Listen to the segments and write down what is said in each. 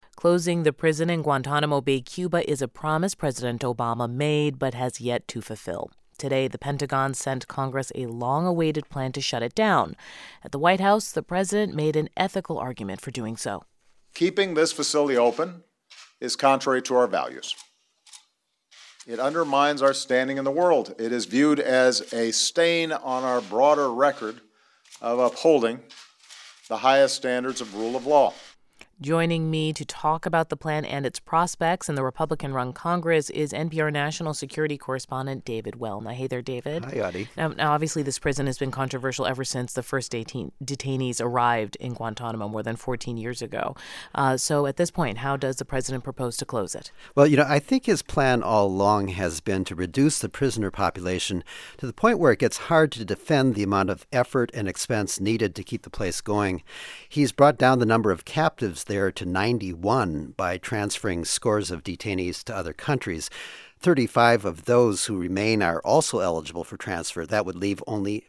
Closing the prison in Guantanamo Bay, Cuba, is a promise President Obama made but has yet to fulfill. Today, the Pentagon sent Congress a long-awaited plan to shut it down. At the White House, the president made an ethical argument for doing so. Keeping this facility open is contrary to our values. It undermines our standing in the world. It is viewed as a stain on our broader record of upholding the highest standards of rule of law. Joining me to talk about the plan and its prospects in the Republican-run Congress is NPR national security correspondent David Welna. Hey there, David. Hi, Audie. Now, obviously, this prison has been controversial ever since the first detainees arrived in Guantanamo more than 14 years ago. So at this point, how does the president propose to close it? Well, I think his plan all along has been to reduce the prisoner population to the point where it gets hard to defend the amount of effort and expense needed to keep the place going. He's brought down the number of captives there to 91 by transferring scores of detainees to other countries. 35 of those who remain are also eligible for transfer. That would leave only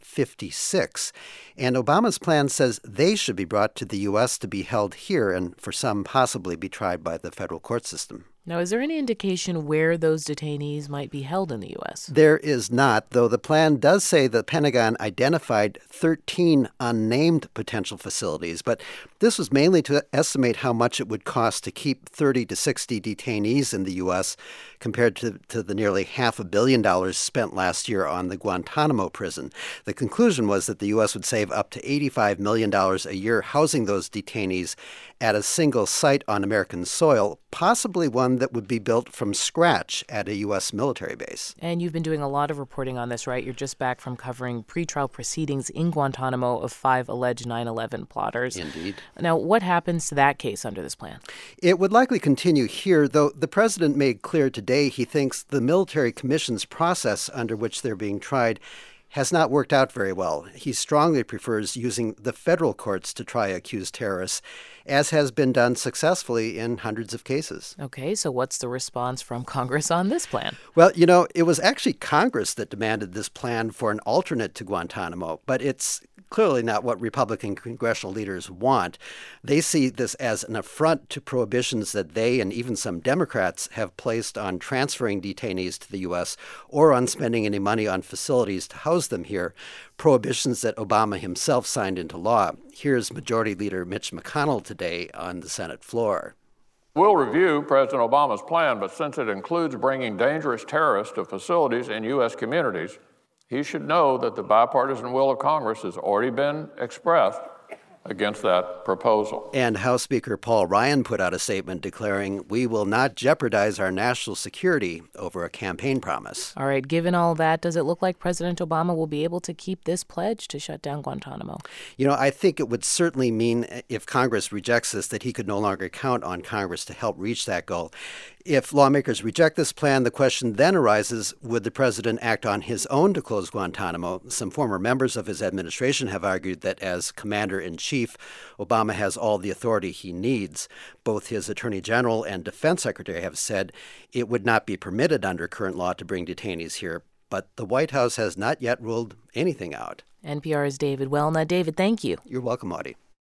56. And Obama's plan says they should be brought to the U.S. to be held here and for some possibly be tried by the federal court system. Now, is there any indication where those detainees might be held in the U.S.? There is not, though the plan does say the Pentagon identified 13 unnamed potential facilities. But this was mainly to estimate how much it would cost to keep 30 to 60 detainees in the U.S. compared to the nearly $500 million spent last year on the Guantanamo prison. The conclusion was that the U.S. would save up to $85 million a year housing those detainees at a single site on American soil, possibly one that would be built from scratch at a U.S. military base. And you've been doing a lot of reporting on this, right? You're just back from covering pretrial proceedings in Guantanamo of 5 alleged 9/11 plotters. Indeed. Now, what happens to that case under this plan? It would likely continue here, though the president made clear today he thinks the military commission's process under which they're being tried has not worked out very well. He strongly prefers using the federal courts to try accused terrorists, as has been done successfully in hundreds of cases. Okay, so what's the response from Congress on this plan? Well, it was actually Congress that demanded this plan for an alternate to Guantanamo, but it's clearly not what Republican congressional leaders want. They see this as an affront to prohibitions that they and even some Democrats have placed on transferring detainees to the U.S. or on spending any money on facilities to house them here, prohibitions that Obama himself signed into law. Here's Majority Leader Mitch McConnell today on the Senate floor. We'll review President Obama's plan, but since it includes bringing dangerous terrorists to facilities in U.S. communities, he should know that the bipartisan will of Congress has already been expressed against that proposal. And House Speaker Paul Ryan put out a statement declaring, "We will not jeopardize our national security over a campaign promise." All right, given all that, does it look like President Obama will be able to keep this pledge to shut down Guantanamo? I think it would certainly mean, if Congress rejects this, that he could no longer count on Congress to help reach that goal. If lawmakers reject this plan, the question then arises, would the president act on his own to close Guantanamo? Some former members of his administration have argued that as commander-in-chief, Obama has all the authority he needs. Both his attorney general and defense secretary have said it would not be permitted under current law to bring detainees here, but the White House has not yet ruled anything out. NPR's David Welna. David, thank you. You're welcome, Audie.